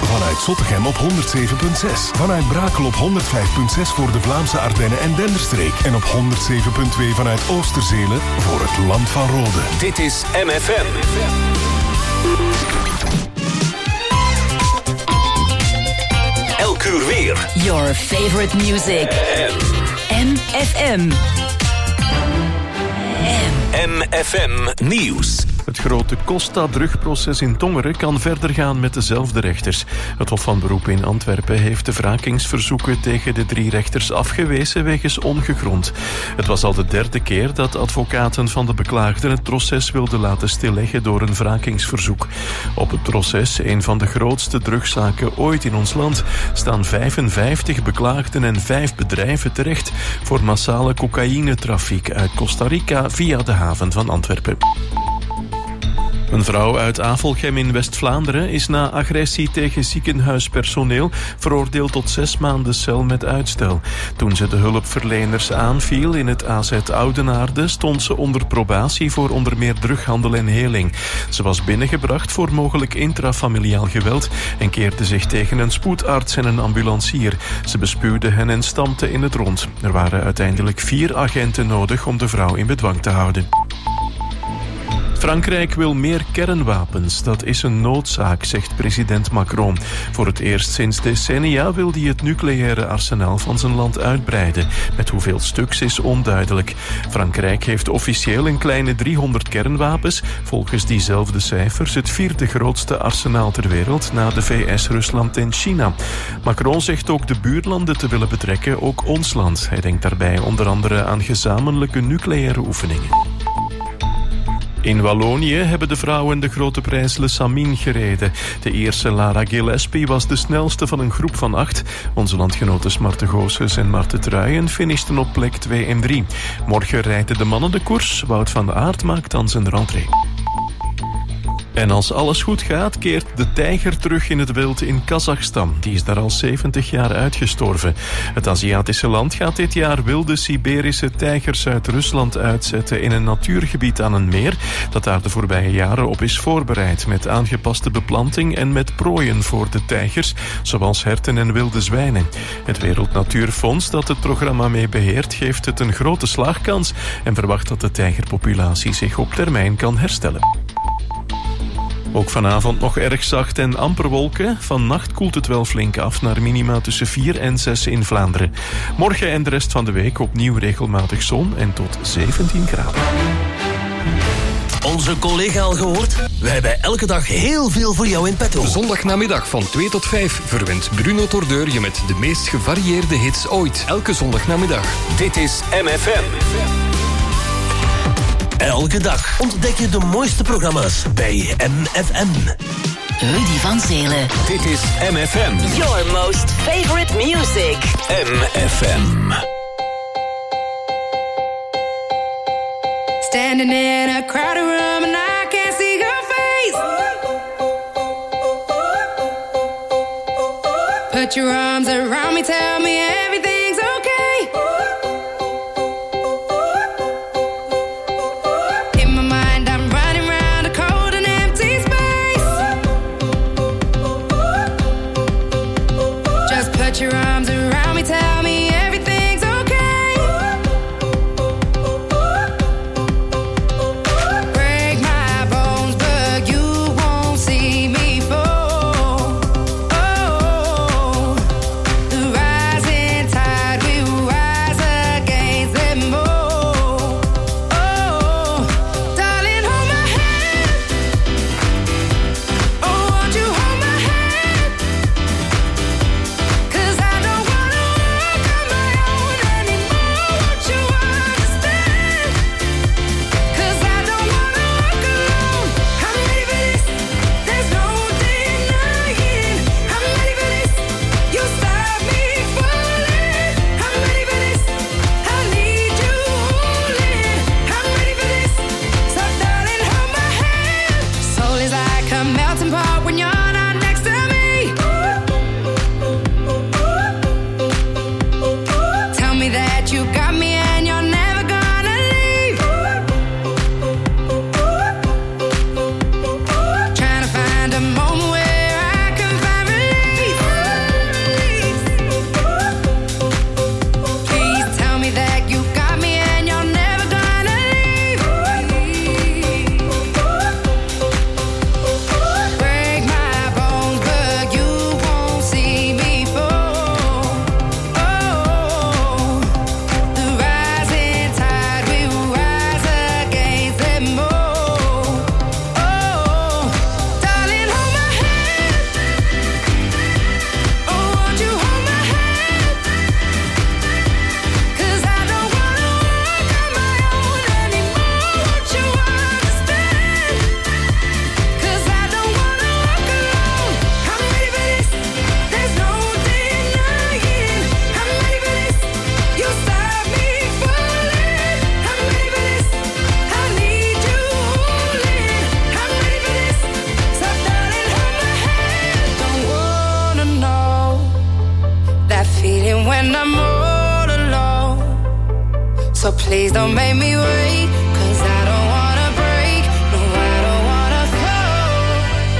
Vanuit Zottegem op 107.6. Vanuit Brakel op 105.6 voor de Vlaamse Ardennen en Denderstreek. En op 107.2 vanuit Oosterzelen voor het Land van Rode. Dit is MFM. Elk uur weer. Your favorite music. MFM. MFM Nieuws. Het grote Costa-drugproces in Tongeren kan verder gaan met dezelfde rechters. Het Hof van Beroep in Antwerpen heeft de wrakingsverzoeken tegen de 3 rechters afgewezen wegens ongegrond. Het was al de 3e keer dat advocaten van de beklaagden het proces wilden laten stilleggen door een wrakingsverzoek. Op het proces, een van de grootste drugszaken ooit in ons land, staan 55 beklaagden en 5 bedrijven terecht voor massale cocaïnetrafiek uit Costa Rica via de haven van Antwerpen. Een vrouw uit Avelgem in West-Vlaanderen is na agressie tegen ziekenhuispersoneel veroordeeld tot 6 maanden cel met uitstel. Toen ze de hulpverleners aanviel in het AZ Oudenaarde stond ze onder probatie voor onder meer drughandel en heling. Ze was binnengebracht voor mogelijk intrafamiliaal geweld en keerde zich tegen een spoedarts en een ambulancier. Ze bespuwde hen en stampte in het rond. Er waren uiteindelijk 4 agenten nodig om de vrouw in bedwang te houden. Frankrijk wil meer kernwapens. Dat is een noodzaak, zegt president Macron. Voor het eerst sinds decennia wil hij het nucleaire arsenaal van zijn land uitbreiden. Met hoeveel stuks is onduidelijk. Frankrijk heeft officieel een kleine 300 kernwapens. Volgens diezelfde cijfers het 4e grootste arsenaal ter wereld na de VS, Rusland en China. Macron zegt ook de buurlanden te willen betrekken, ook ons land. Hij denkt daarbij onder andere aan gezamenlijke nucleaire oefeningen. In Wallonië hebben de vrouwen de grote prijs Le Samin gereden. De Ierse Lara Gillespie was de snelste van een groep van 8. Onze landgenoten Marte Goossens en Marte Truijen finishten op plek 2 en 3. Morgen rijden de mannen de koers. Wout van Aert maakt dan zijn rentree. En als alles goed gaat, keert de tijger terug in het wild in Kazachstan. Die is daar al 70 jaar uitgestorven. Het Aziatische land gaat dit jaar wilde Siberische tijgers uit Rusland uitzetten in een natuurgebied aan een meer dat daar de voorbije jaren op is voorbereid, met aangepaste beplanting en met prooien voor de tijgers, zoals herten en wilde zwijnen. Het Wereld Natuurfonds, dat het programma mee beheert, geeft het een grote slaagkans en verwacht dat de tijgerpopulatie zich op termijn kan herstellen. Ook vanavond nog erg zacht en amper wolken. Vannacht koelt het wel flink af naar minima tussen 4 en 6 in Vlaanderen. Morgen en de rest van de week opnieuw regelmatig zon en tot 17 graden. Onze collega al gehoord? Wij hebben elke dag heel veel voor jou in petto. Zondagnamiddag van 2 tot 5 verwint Bruno Tordeur je met de meest gevarieerde hits ooit. Elke zondagnamiddag. Dit is MFM. Elke dag ontdek je de mooiste programma's bij MFM. Rudy van Zelen. Dit is MFM. Your most favorite music. MFM. Standing in a crowded room and I can't see your face. Put your arms around me, tell me everything's okay. Put your arms around me, tell me everything's okay. Break my bones, but you won't see me fall. Oh, the rising tide will rise against them all. Oh, darling, hold my hand. Oh, won't you hold my hand? 'Cause I don't want and I'm all alone. So please don't make me wait, 'cause I don't wanna break, no, I don't wanna fall.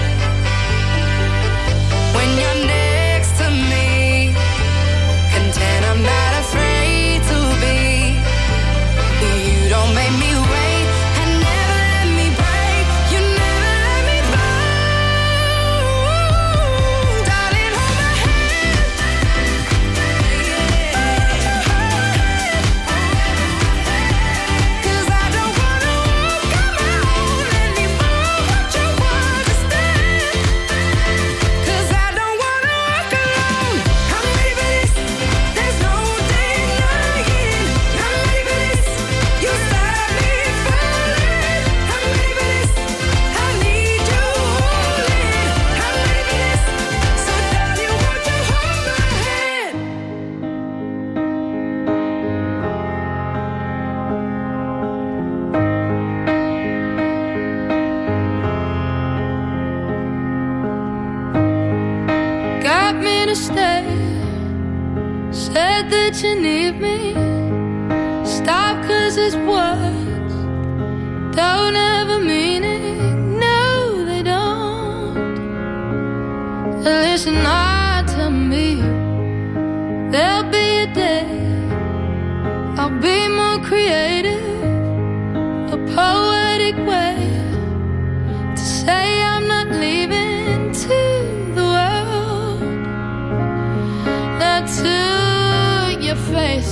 When you're next to me, content I'm not afraid to be. You don't make me wait, and never let me break, you never let me fall. Darling, hold my hand. 'Cause I don't wanna walk on my own anymore, won't you understand? 'Cause I don't wanna walk alone. I'm ready for this, there's no denying. I'm ready for this, you stop me falling. I'm ready for this, I need you holding. I'm ready for this, so darling, won't you hold my hand? Got me to stay, said that you need me. Stop 'cause his words don't have a meaning. No, they don't. Listen hard to me. There'll be a day I'll be more creative, a poetic way to say I'm not leaving to the world. Not to your face.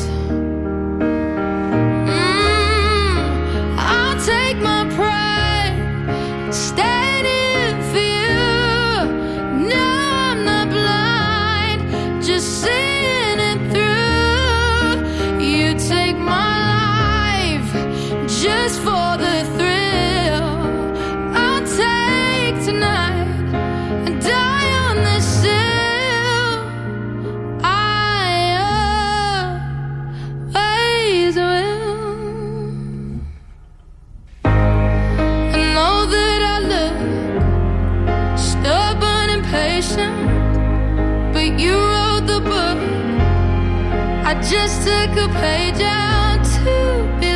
I'll take my pride, standing for you. No, I'm not blind, just seeing it through. You take my life just for the thrill. I'll take tonight and die on this hill. I always will. I know that I look stubborn and patient, but you wrote the book. I just took a page out to be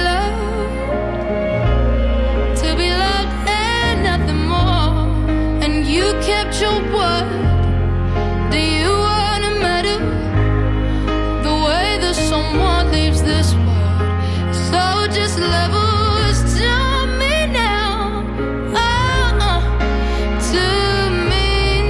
loved and nothing more. And you kept your word. Do you want a medal? The way that someone leaves this world. So just levels to me now. To me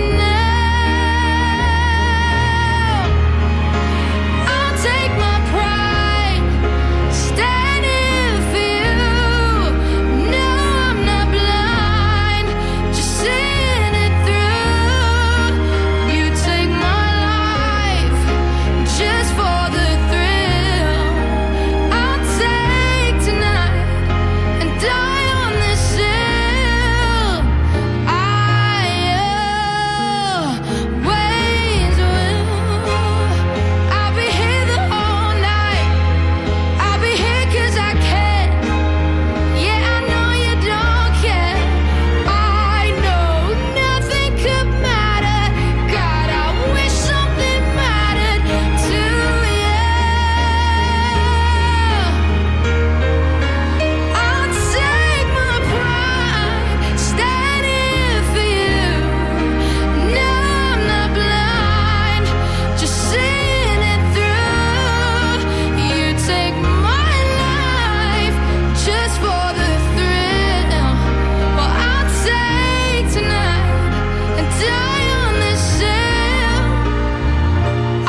now. I'll take my pride, standing for you. No, I'm not blind, just seeing it through. You take my life just for the thrill. I'll take tonight and die on this hill. I always will. I'll be here the whole night. I'll be here 'cause I can. Yeah, I know you don't care. I know nothing could matter. God, I wish something mattered to you. I'll take my pride, standing for you. No, I'm not blind, just seeing it through. You take my life just for the thrill. Well, I'll take tonight and die on this hill. I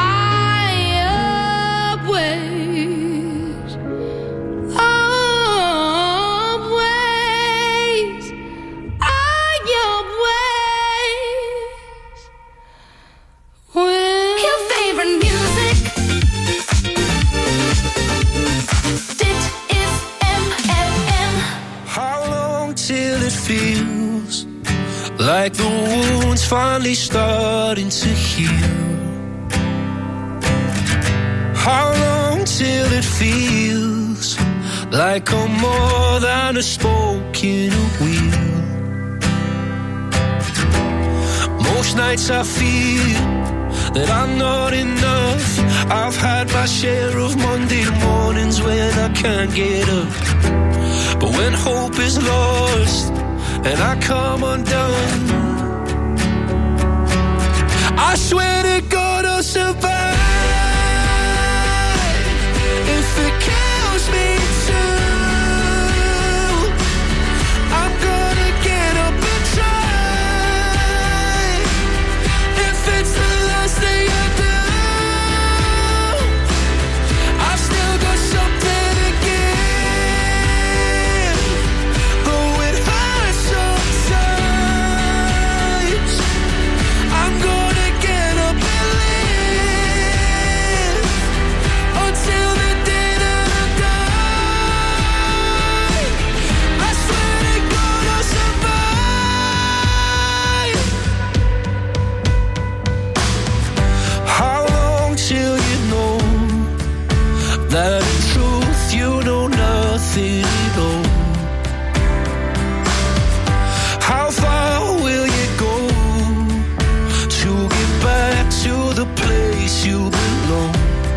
always, always, I always will. Your favorite music. Dit is MFM. How long till it feels like the wound's finally starting to heal? How long till it feels like I'm more than a spoke in a wheel? Most nights I feel that I'm not enough. I've had my share of Monday mornings when I can't get up. But when hope is lost and I come undone, I swear to God I'll survive. If it kills me too, I'm gonna get up and try. If it's the last thing I do, I've still got something to give. Though it hurts sometimes, I'm gonna get up and live until the day that I die. I swear to God I'll survive. How long till you know that in truth you know nothing at all? How far will you go to get back to the place you belong?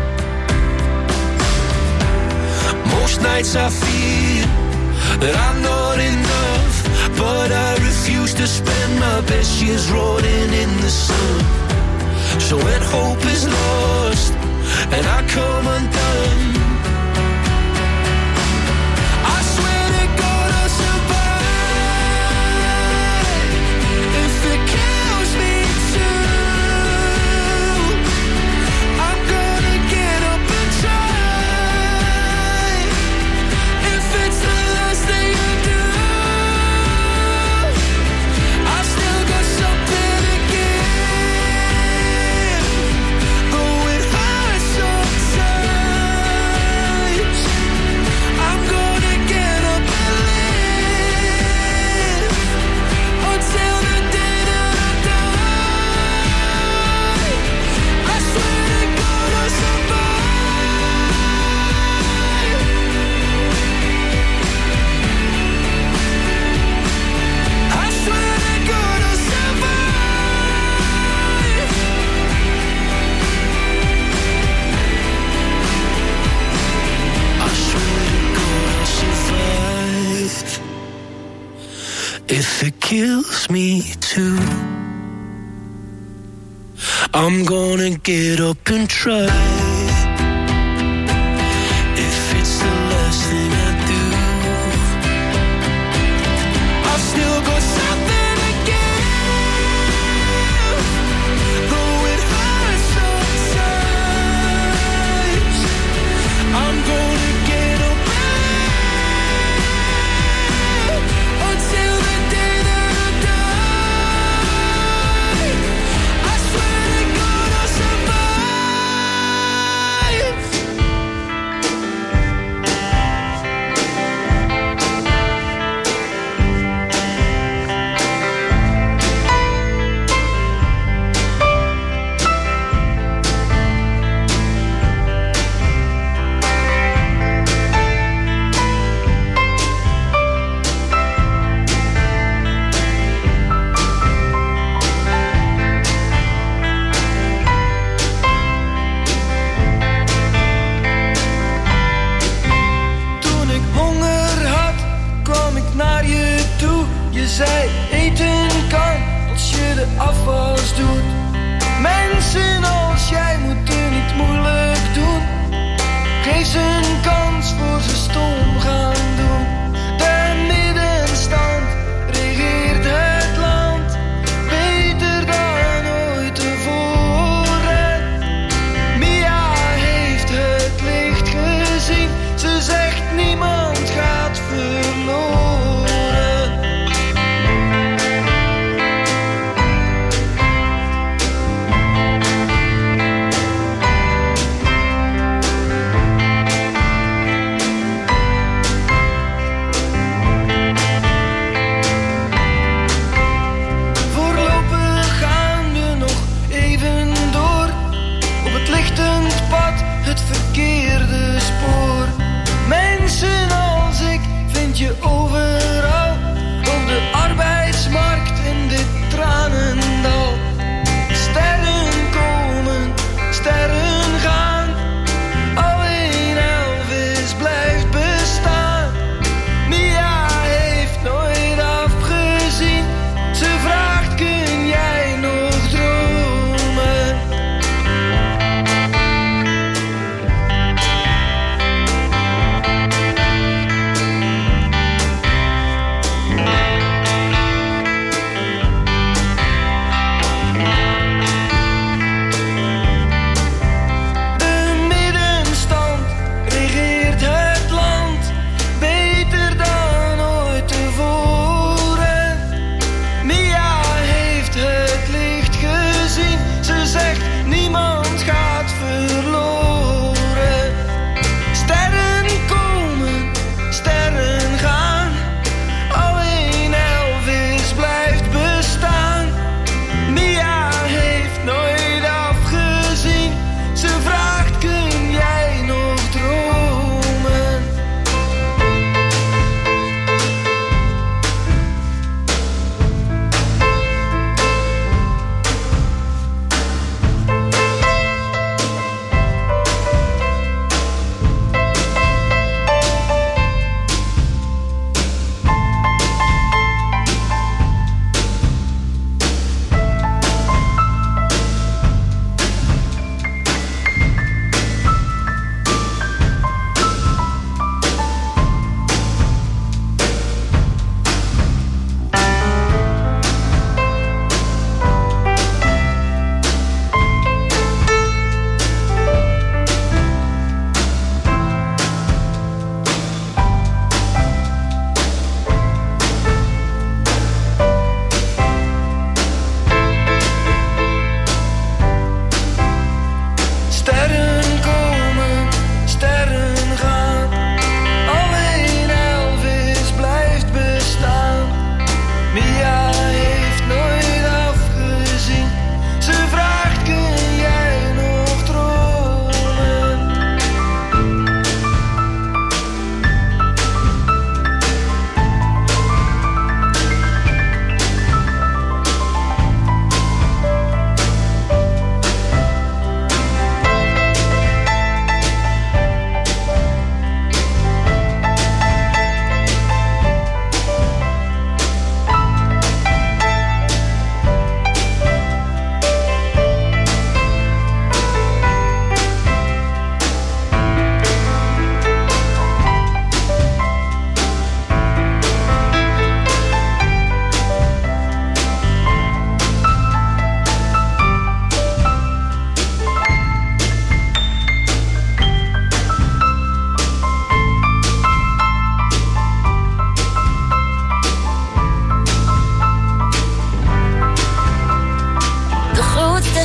Most nights I feel that I'm not enough, but I refuse to spend my best years rotting in the sun. So when hope is lost and I come undone, I swear to God I'll survive. If it kills me too, I'm gonna get up and try. If it's the last thing I do, I've still got something to give. Though it hurts sometimes, I'm gonna get up and live until the day that I die. I swear to God I'll survive. I swear to God I'll survive. I swear to God I'll survive. If it kills me too, I'm gonna get up and try. If it's the last thing I do, I've still got something to give. Though it hurts sometimes, I'm gonna get up and live until the day that I die. I swear to God I'll survive.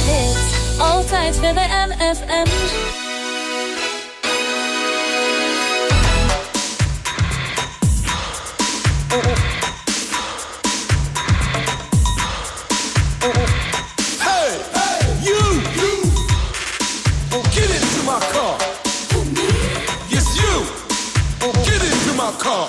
hits. Altijd weer bij MFM. Car.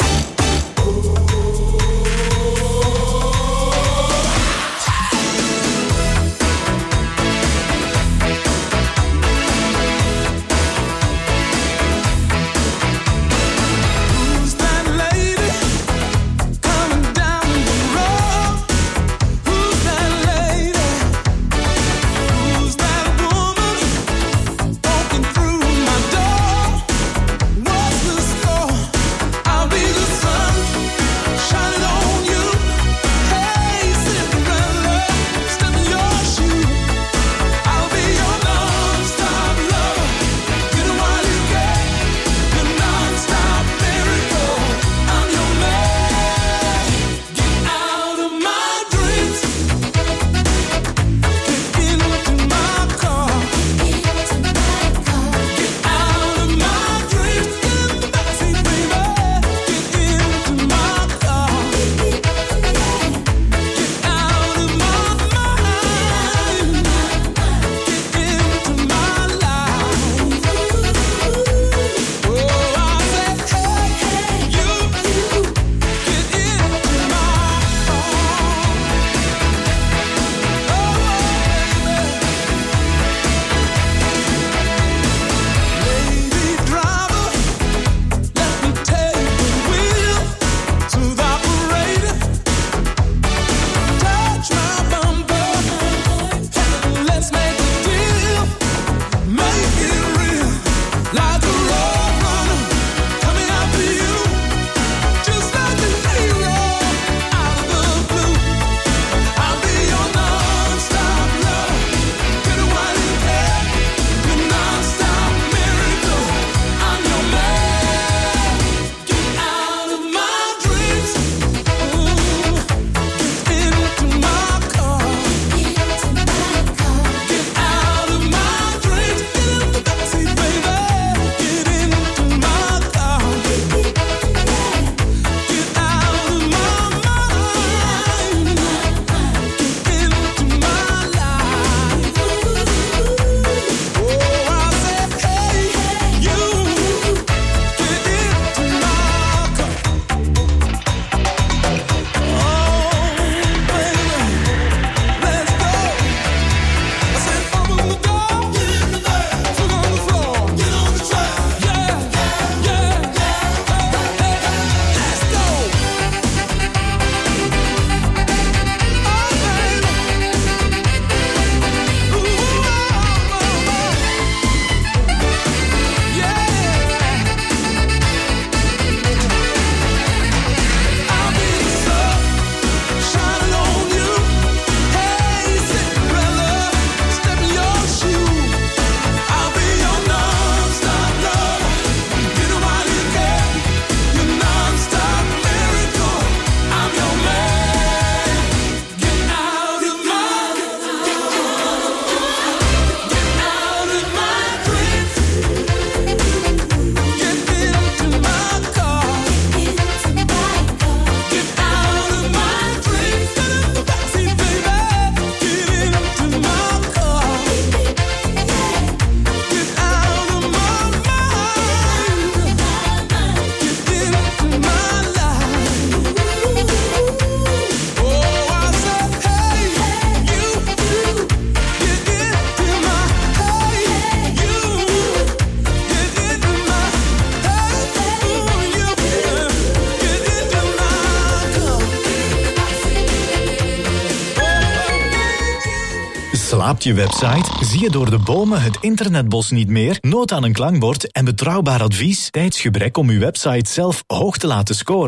Slaapt je website? Zie je door de bomen het internetbos niet meer? Nood aan een klankbord en betrouwbaar advies? Tijdsgebrek om uw website zelf hoog te laten scoren?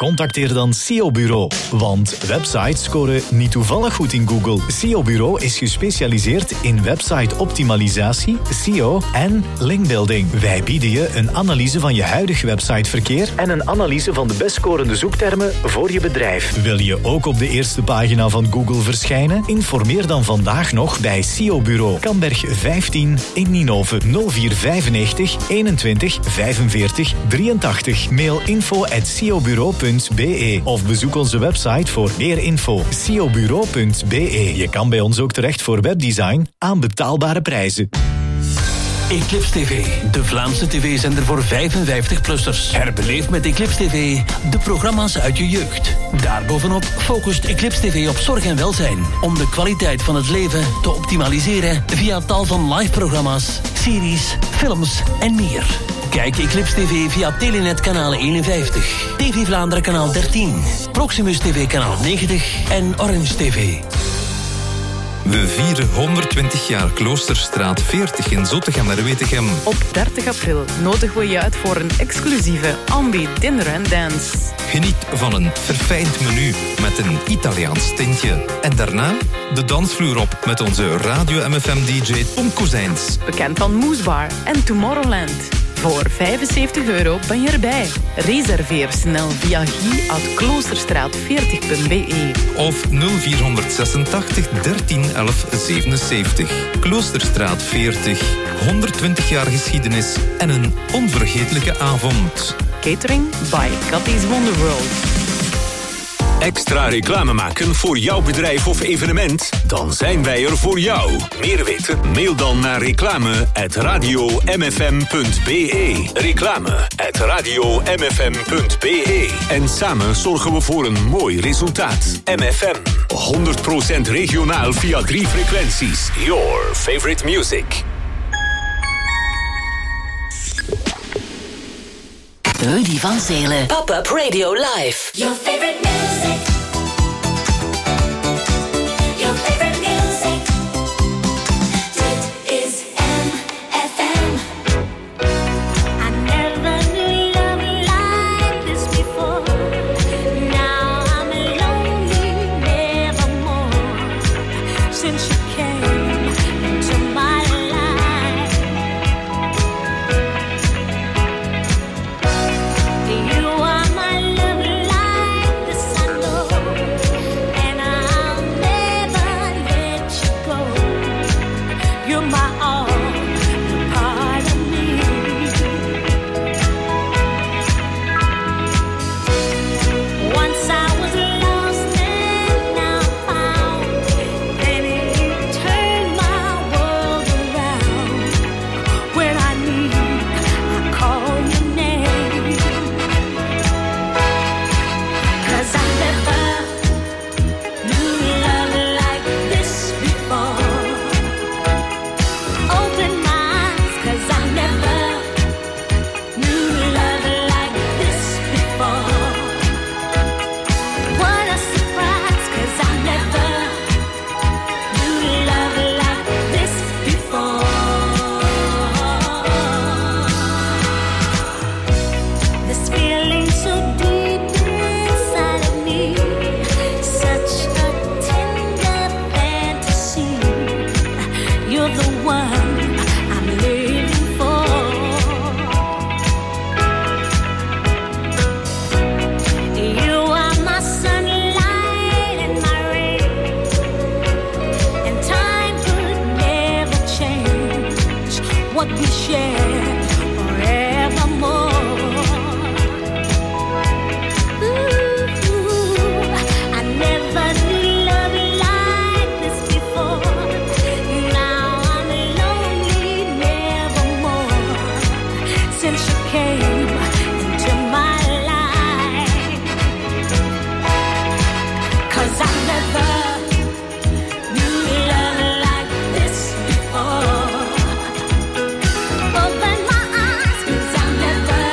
Contacteer dan SEO Bureau. Want websites scoren niet toevallig goed in Google. SEO Bureau is gespecialiseerd in website-optimalisatie, SEO en linkbuilding. Wij bieden je een analyse van je huidig websiteverkeer en een analyse van de best scorende zoektermen voor je bedrijf. Wil je ook op de eerste pagina van Google verschijnen? Informeer dan vandaag nog bij SEO Bureau. Kamberg 15 in Ninove 0495 21 45 83. Mail info@seobureau.be of bezoek onze website voor meer info. seobureau.be. Je kan bij ons ook terecht voor webdesign aan betaalbare prijzen. Eclipse TV, de Vlaamse tv-zender voor 55-plussers. Herbeleef met Eclipse TV de programma's uit je jeugd. Daarbovenop focust Eclipse TV op zorg en welzijn. Om de kwaliteit van het leven te optimaliseren via tal van live-programma's, series, films en meer. Kijk Eclipse TV via Telenet kanaal 51, TV Vlaanderen kanaal 13, Proximus TV kanaal 90 en Orange TV. We vieren 120 jaar Kloosterstraat 40 in Zottegem-Merwetegem. Op 30 april nodigen we je uit voor een exclusieve Ambi Dinner and Dance. Geniet van een verfijnd menu met een Italiaans tintje. En daarna de dansvloer op met onze Radio MFM-dj Tom Kozijns. Bekend van Moesbar en Tomorrowland. Voor €75 ben je erbij. Reserveer snel via guy@kloosterstraat40.be of 0486 13 11 77. Kloosterstraat 40. 120 jaar geschiedenis en een onvergetelijke avond. Catering by Cathy's Wonderworld. Extra reclame maken voor jouw bedrijf of evenement? Dan zijn wij er voor jou. Meer weten? Mail dan naar reclame@radiomfm.be. Reclame@radiomfm.be. En samen zorgen we voor een mooi resultaat. MFM. 100% regionaal via 3 frequenties. Your favorite music. Rudy van Zelen. Pop-up Radio Live. Your favorite music. Your favorite music. Dit is MFM. I never knew love like this before. Now I'm lonely, nevermore. Since you came into my life. You are my love like the sun, and I'll never let you go. You're my all, you're part of me. Once I was lost and now found, then it turned my world around. When I need, I call your name. 'Cause I never knew love like this before. Open my eyes, 'cause I never knew love like this before. What a surprise, 'cause I never knew love like this before. This feeling so deep inside of me, such a tender fantasy. You're the one I'm living for. You are my sunlight and my rain, and time could never change what we share forevermore. Ooh, I never knew love like this before. Now I'm lonely, nevermore. Since you came into my life. 'Cause I never knew love like this before. Open my eyes, 'cause I never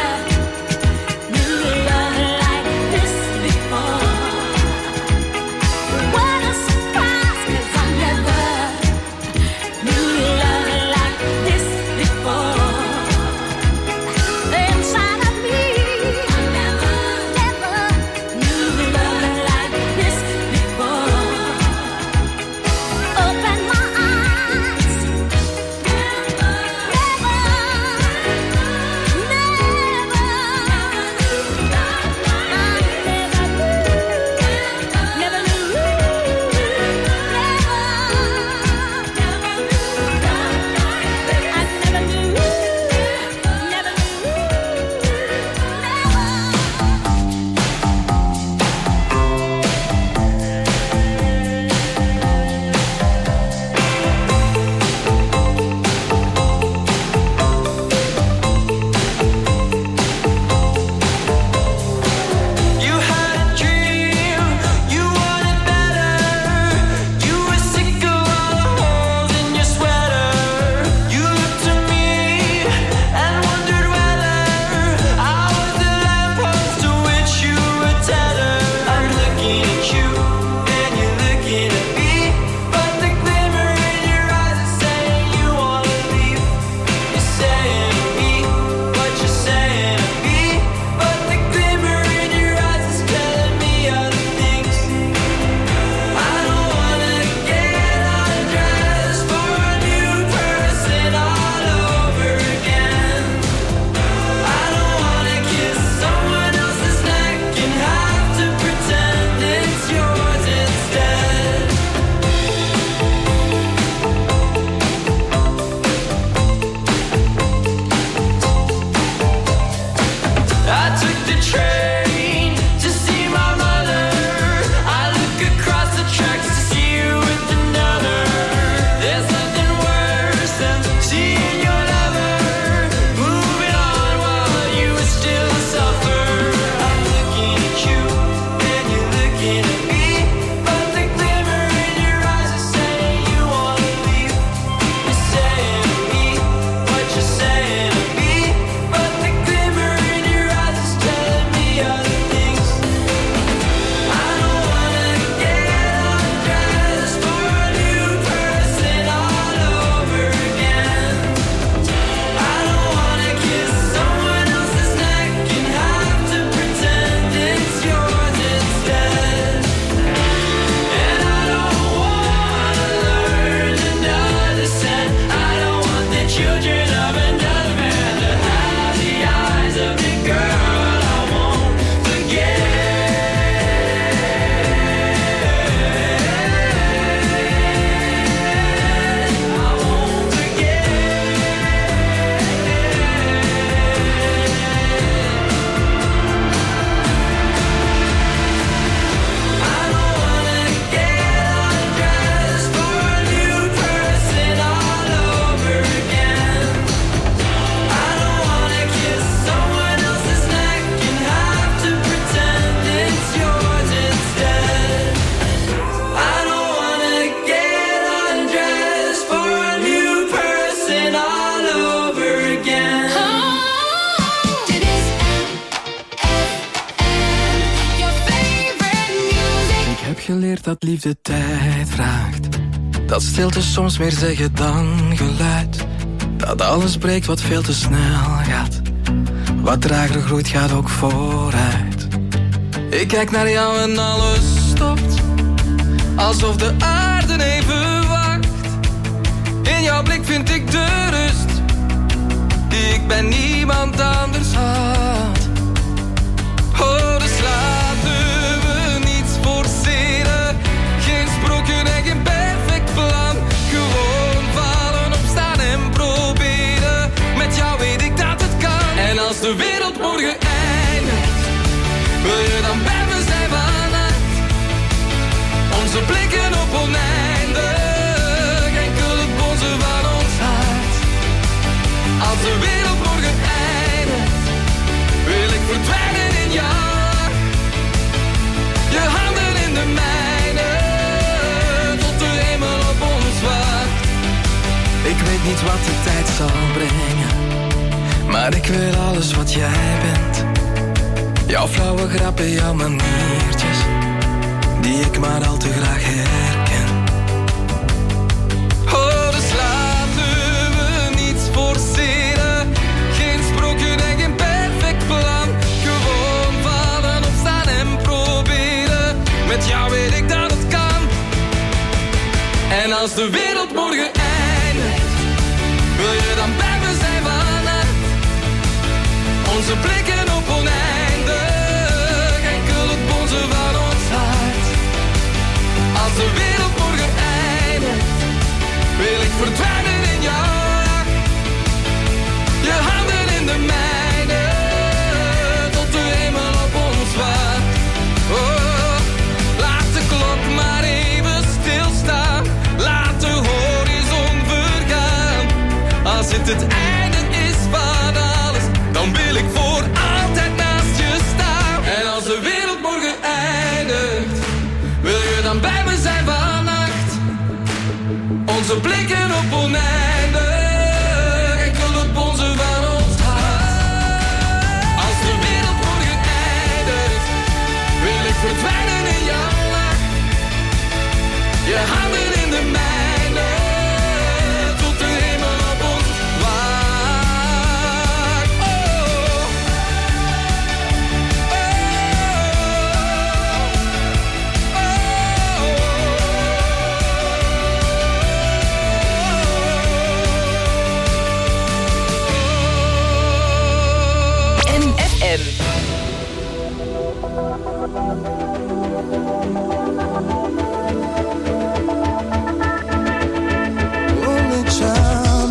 geleerd dat liefde tijd vraagt. Dat stilte soms meer zeggen dan geluid. Dat alles breekt wat veel te snel gaat. Wat trager groeit gaat ook vooruit. Ik kijk naar jou en alles stopt. Alsof de aarde even wacht. In jouw blik vind ik de rust die ik bij niemand anders had. Oh, dus laten we niets forceren. Geen sprookje en geen perfect plan. Gewoon vallen, opstaan en proberen. Met jou weet ik dat het kan. En als de wereld morgen eindigt, wil je dan bij me zijn vannacht? Onze blikken op oneindig, enkel het bonzen van ons hart. Als de wereld morgen eindigt, wil ik verdwijnen in jou. Je handen in de mijne, tot de hemel op ons wacht. Ik weet niet wat de tijd zal brengen, maar ik wil alles wat jij bent. Jouw flauwe grappen, jouw maniertjes, die ik maar al te graag herken. Oh, dus laten we niets forceren. Geen sprookje en geen perfect plan. Gewoon vallen, opstaan en proberen. Met jou weet ik dat het kan. En als de wereld morgen eindigt, wil je dan bij me zijn vannacht? Onze blikken op oneindig, enkel het bonzen van ons hart. Als de wereld morgen eindigt, wil ik verdwijnen in jou. Je handen in de mijne, tot de hemel op ons wacht. Oh, laat de klok maar even stilstaan. Laat de horizon vergaan. Als het einde is van alles, dan wil ik voor altijd naast je staan. En als de wereld morgen eindigt, wil je dan bij me zijn vannacht? Onze blikken op oneindig, enkel het bonzen van ons hart. Als de wereld morgen eindigt, wil ik verdwijnen in jouw lach. Je handen in de mijne, tot de hemel op ons wacht. Oh. MFM. Only child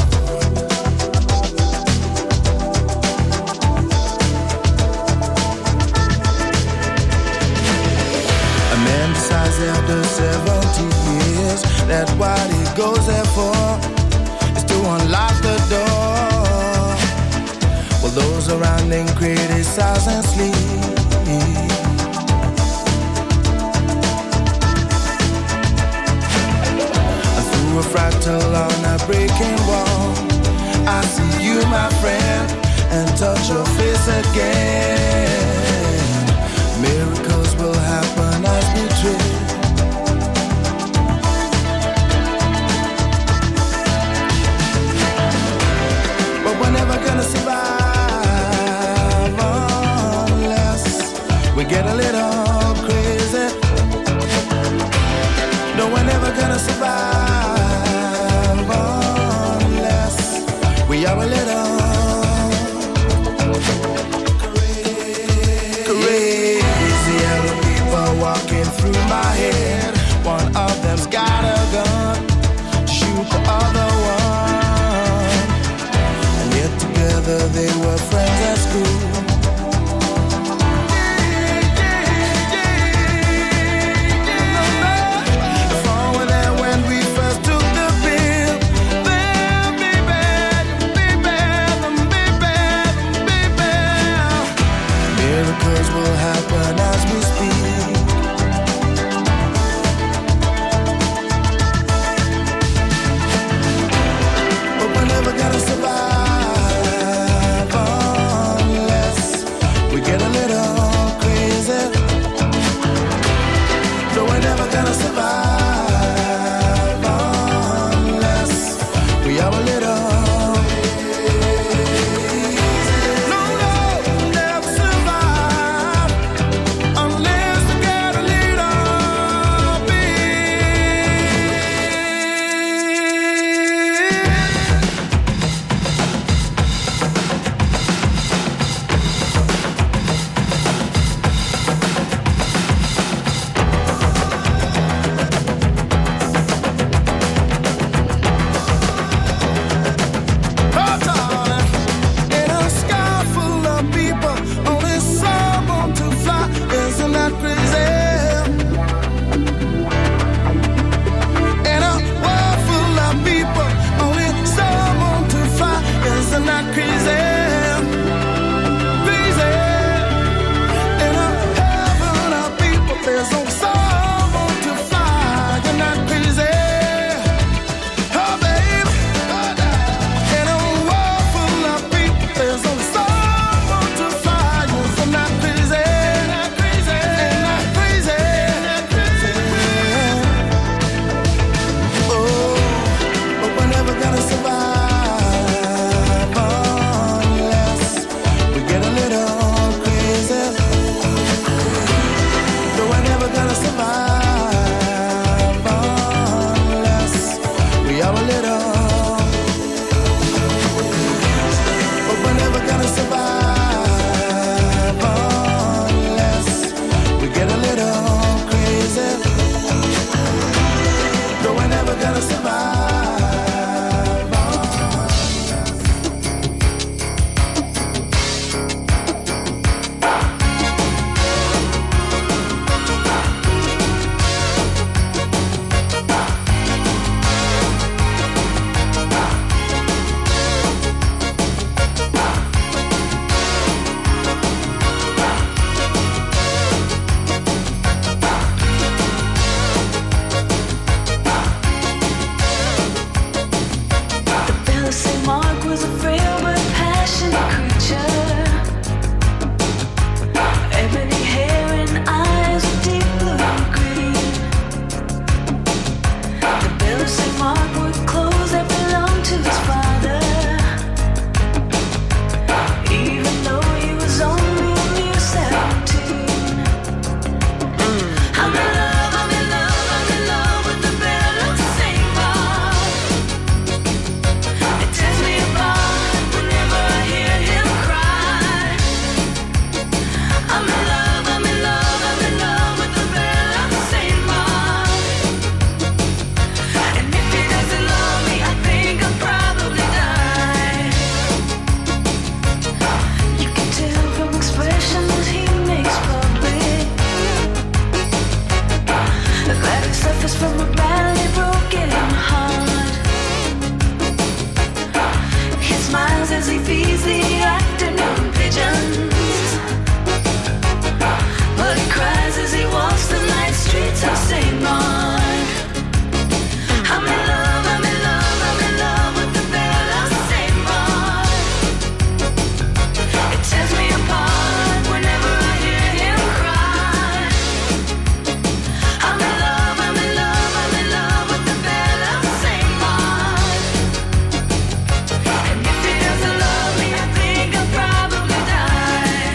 a man decides after 70 years that what he goes there for is to unlock the door. Well, those around him criticize and sleep. Through a fractal on a breaking wall, I see you, my friend, and touch your face again. Miracles will happen as we drift. But we're never gonna survive unless we get a little crazy. No, we're never gonna survive unless we are a little crazy. Bella St. Mark was a frail but passionate creature. Ebony hair and eyes of deep blue green. The Bella St. Mark wore clothes that belonged to his father, even though he was only a mere 17. I'm in love, I'm in love, I'm in love with the Bella St. Mark. It tears me apart whenever I hear him cry. I'm in love, I'm in love, I'm in love with the Bella St. Mark. And if he doesn't love me, I think I'll probably die. You can tell from expressions he makes public that he suffers from a badly broken heart. He smiles as he feeds the afternoon pigeons, but he cries as he walks the night streets of St. Mark. I'm in love, I'm in love, I'm in love with the Bella St. Mark. It tears me apart whenever I hear him cry. I'm in love, I'm in love, I'm in love with the Bella St. Mark. And if he doesn't love me, I think I'll probably die.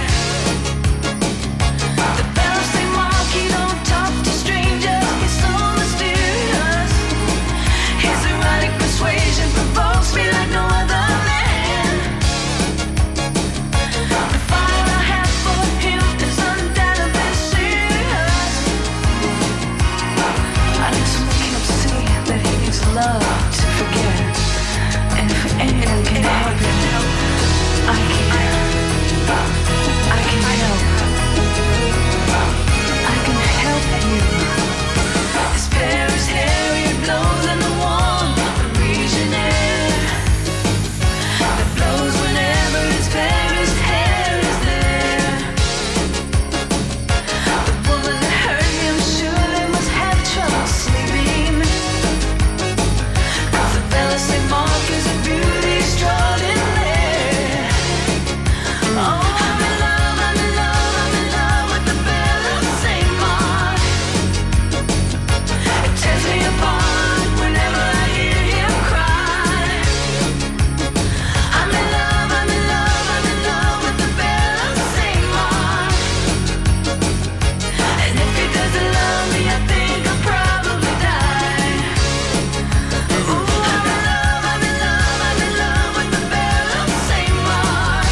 The Bella St. Mark, he don't talk to strangers, he's so mysterious. His erotic persuasion provokes me like no other man. The fire I have for him is undoubtedly serious. I just make him see that he needs love to forget. And if anyone can help him, I can help. I can help you. His Paris hair, he blows in the warm Parisian air. That blows whenever his Paris hair is there. The woman that hurt him surely must have trouble sleeping, 'cause the Bella St. Mark is a beauty extraordinaire. Oh, I'm in love, I'm in love, I'm in love with the Bella St. Mark. It tears me apart whenever I hear him cry. I'm in love, I'm in love, I'm in love with the Bella St. Mark. And if he doesn't love me, I think I'll probably die. Ooh, I'm in love, I'm in love, I'm in love with the Bella St. Mark.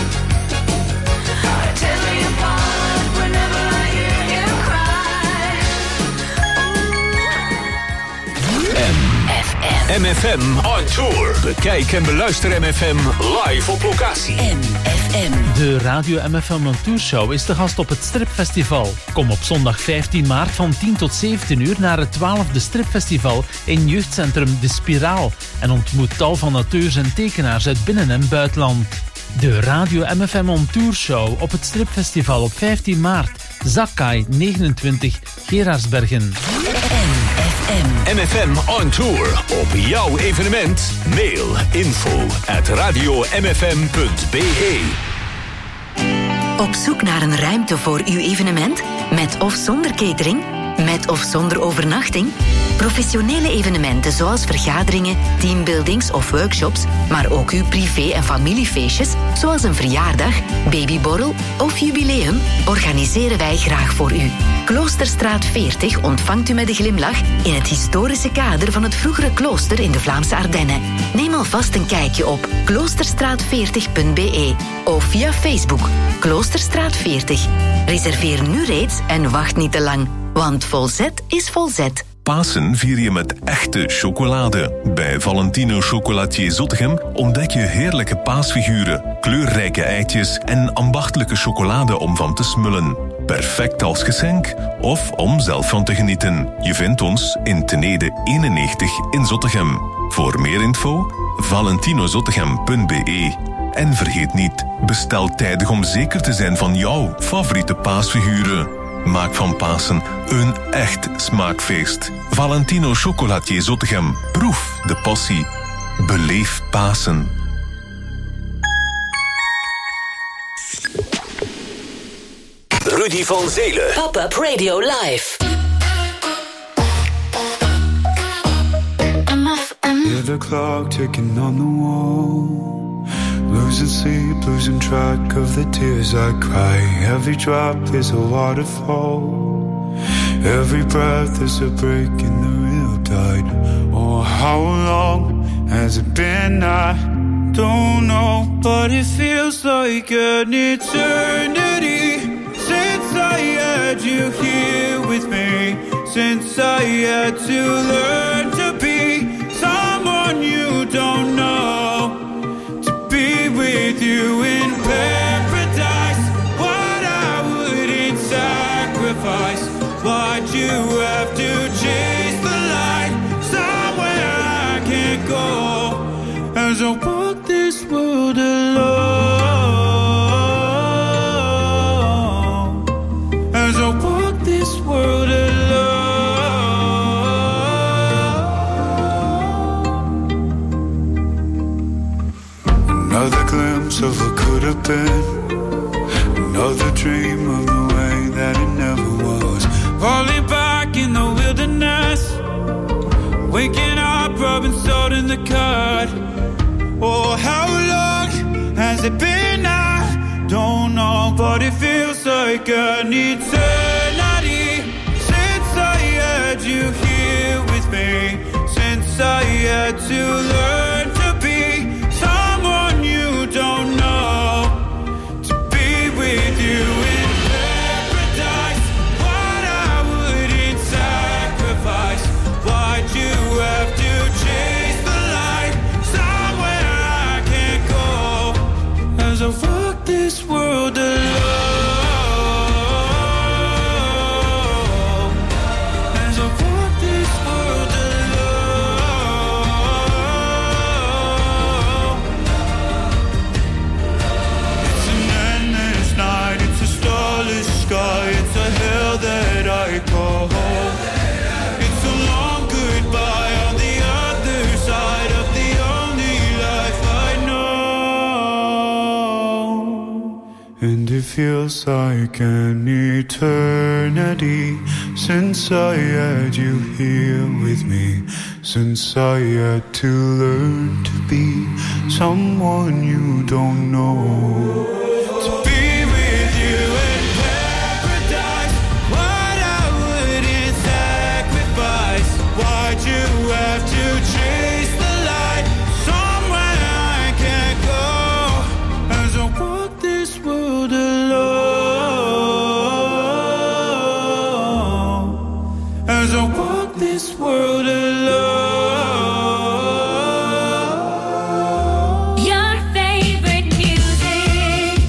It tears me apart whenever I hear him cry. MFM on tour. Bekijk en beluister MFM live op locatie. De Radio MFM on Tour Show is te gast op het Stripfestival. Kom op zondag 15 maart van 10 tot 17 uur naar het 12e Stripfestival in jeugdcentrum De Spiraal en ontmoet tal van auteurs en tekenaars uit binnen- en buitenland. De Radio MFM on Tour Show op het Stripfestival op 15 maart. Zakkai 29, Gerardsbergen. MFM on tour. Op jouw evenement. Mail info@radiomfm.be. Op zoek naar een ruimte voor uw evenement? Met of zonder catering? Met of zonder overnachting? Professionele evenementen zoals vergaderingen, teambuildings of workshops, maar ook uw privé- en familiefeestjes, zoals een verjaardag, babyborrel of jubileum, organiseren wij graag voor u. Kloosterstraat 40 ontvangt u met een glimlach in het historische kader van het vroegere klooster in de Vlaamse Ardennen. Neem alvast een kijkje op kloosterstraat40.be of via Facebook Kloosterstraat 40. Reserveer nu reeds en wacht niet te lang, want Volzet is Volzet. Pasen vier je met echte chocolade. Bij Valentino Chocolatier Zottegem ontdek je heerlijke paasfiguren, kleurrijke eitjes en ambachtelijke chocolade om van te smullen. Perfect als geschenk of om zelf van te genieten. Je vindt ons in Tenede 91 in Zottegem. Voor meer info, valentinozottegem.be. En vergeet niet, bestel tijdig om zeker te zijn van jouw favoriete paasfiguren. Maak van Pasen een echt smaakfeest. Valentino Chocolatier Zottegem. Proef de passie. Beleef Pasen. Rudy van Zelen. Pop-up Radio Live. Hear the clock ticking on the wall. Losing sleep, losing track of the tears I cry. Every drop is a waterfall. Every breath is a break in the real tide. Oh, how long has it been? I don't know, but it feels like an eternity since I had you here with me. Since I had to learn to be someone you don't know, to be with you in paradise. What I wouldn't sacrifice. Why'd you have to chase the light somewhere I can't go? As I walk this world alone, as I walk this world alone. Another glimpse of what could have been, another dream of the way that it never was. Falling back in the wilderness, waking up, rubbing salt in the cut. Oh, how long has it been? I don't know, but it feels like an eternity since I had you here with me. Since I had to learn to be someone you don't know, to be with you in paradise. What I wouldn't sacrifice. Why'd you have to chase the light somewhere I can't go? As I walk this world alone, as I walk this world alone. It's an endless night, it's a starless sky, it's a hell that I call home. It's a long goodbye on the other side of the only life I know. And it feels like an eternity since I had you here with me. Since I had to learn to be someone you don't know. To be with you in paradise. What I wouldn't sacrifice. Why'd you have to chase the light somewhere I can't go? As I walk this world alone, as I walk this world alone. Your favorite music.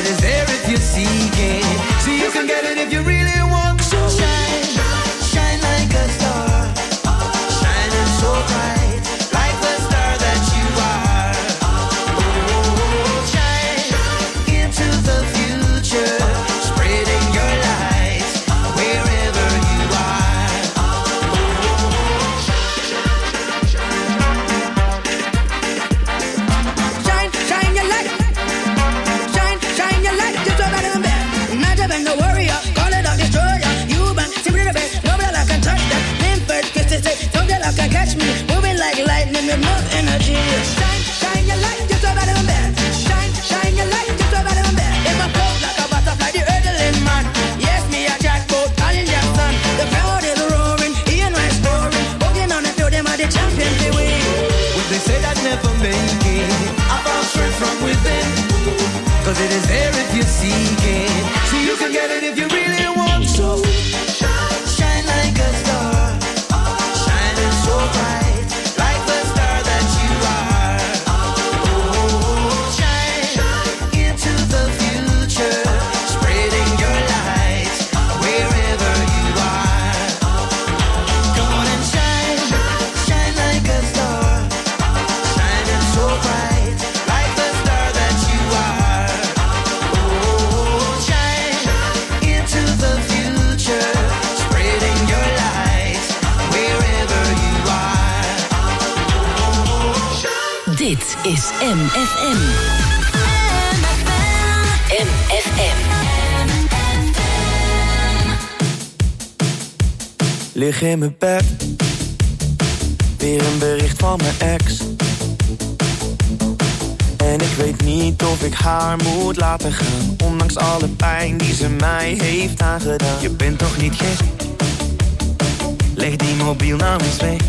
it is there if you seek it. See, you can get it if you really want to. Shine, shine like a star, shining so bright, like the star that you are. Oh, shine into the future, spreading your light wherever you are. Shine, shine your light. Shine, shine your light. Just so better than bad. Not to bang the warrior. Call it a destroyer. You bang, simply the best. Nobody like can touch that. Name first, kiss to say. Nobody like can catch me. Moving like lightning with more energy. Shine, shine your light. Just so better than bad. Shine, shine your light. Just so better than bad. In my flow like a butterfly, the hurdling man. Yes, me a jackpot, calling Jackson. The crowd is roaring. Ian Rice scoring. Walking on the field, them are the champions they win. What they say that never make it, I found strength from within. Cause it is there if you seek it. See, you can get it if you really want to. Shine like a star, shining so bright, like the star that you are. Oh, shine into the future, spreading your light wherever you are. Come on and shine, shine like a star, shining so bright, like the star that you are. Oh, shine into the future, spreading your light wherever you are. Dit is MFM. MFM. Lig in mijn bed, weer een bericht van mijn ex. En ik weet niet of ik haar moet laten gaan, ondanks alle pijn die ze mij heeft aangedaan. Je bent toch niet gek? Leg die mobiel nou eens weg.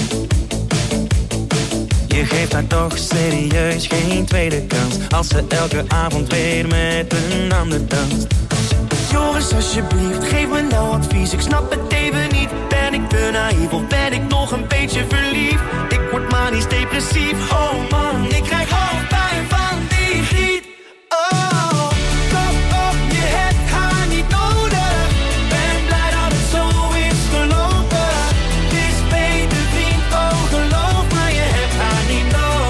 Je geeft haar toch serieus geen tweede kans, als ze elke avond weer met een ander danst. Joris, alsjeblieft, geef me nou advies. Ik snap het even niet. Ben ik te naïef of ben ik nog een beetje verliefd? Ik word manisch depressief. Oh man, ik krijg hoofdpijn van die griet. Oh, kom op, je hebt haar niet nodig. Ben blij dat het zo is gelopen. Het is beter vriend, oh geloof me, je hebt haar niet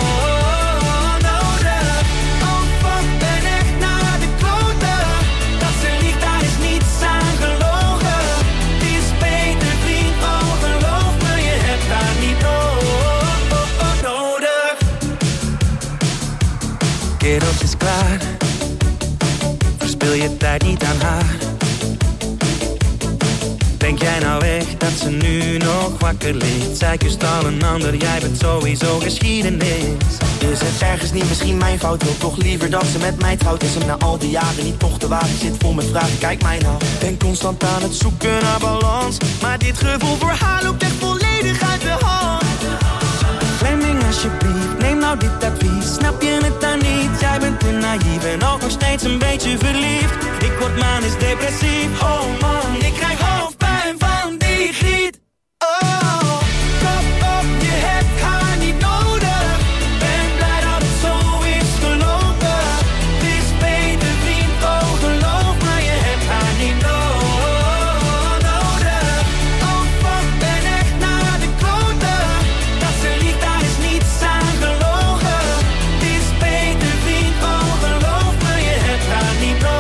nodig. Oh fuck, ben echt naar de kloten. Dat ze liegt, daar is niets aan gelogen. Het is beter vriend, oh geloof me, je hebt haar niet nodig. Kerels is klaar, verspil je tijd niet aan haar. Denk jij nou echt dat ze nu nog wakker ligt? Zij kust al een ander, jij bent sowieso geschiedenis. Is het ergens niet misschien mijn fout? Wil toch liever dat ze met mij trouwt? Is hem na al die jaren niet toch te waar? Ik zit vol met vragen, kijk mij nou. Ben constant aan het zoeken naar balans, maar dit gevoel voor haar loopt echt volledig uit de hand. Fleming, alsjeblieft, neem nou dit advies. Snap je het dan niet? Jij bent te naïef en ook nog steeds een beetje verliefd. Ik word manisch depressief. Oh man, ik krijg hoofdpijn van die griet. Oh, kom op, je hebt haar niet nodig. Ben blij dat het zo is gelopen. Het is beter vriend, oh geloof me, je hebt haar niet nodig. Oh fuck, ben echt naar de kloten. Dat ze liegt, daar is niets aan gelogen. Het is beter vriend, oh geloof me, je hebt haar niet nodig.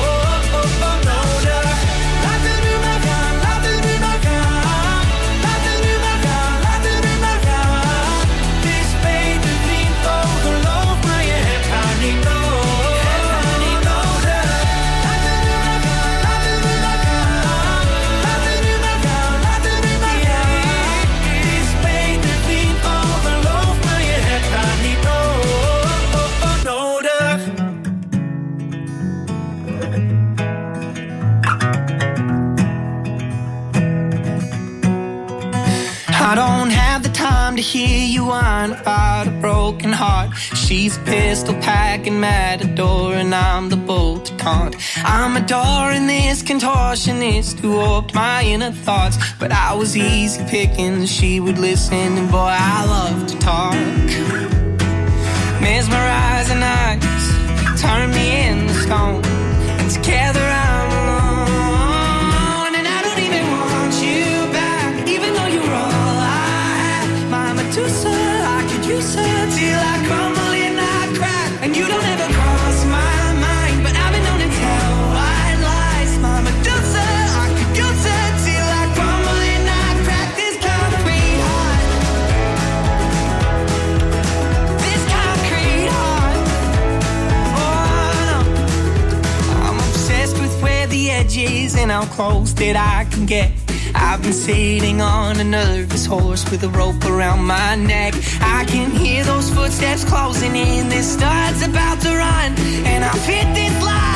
Laat het nu maar gaan, laat het nu maar gaan. Laat het nu maar gaan, laat het nu maar gaan. Het is beter vriend, oh geloof me, je hebt haar niet nodig. Laat het nu maar gaan, laat het nu maar gaan. Laat het nu maar gaan, laat het nu maar gaan. Het is beter vriend, oh geloof me, je hebt haar niet nodig. I don't have the time to hear you whine about a broken heart. She's a pistol packing matador and I'm the bolt to taunt. I'm adoring this contortionist who warped my inner thoughts, but I was easy picking, she would listen, and boy I love to talk. Mesmerizing eyes, turn me into stone. And together I'm alone. And I don't even want you back, even though you're all I have. My Medusa, I could use her till I crumble and I crack. And you don't ever cross my mind, but I've been known to tell white lies. My Medusa, I could use her till I crumble and I crack. This concrete heart, this concrete heart. Oh no, I'm obsessed with where the edge is and how close that I can get. I've been sitting on a nervous horse with a rope around my neck. I can hear those footsteps closing in. This star's about to run, and I've hit this line.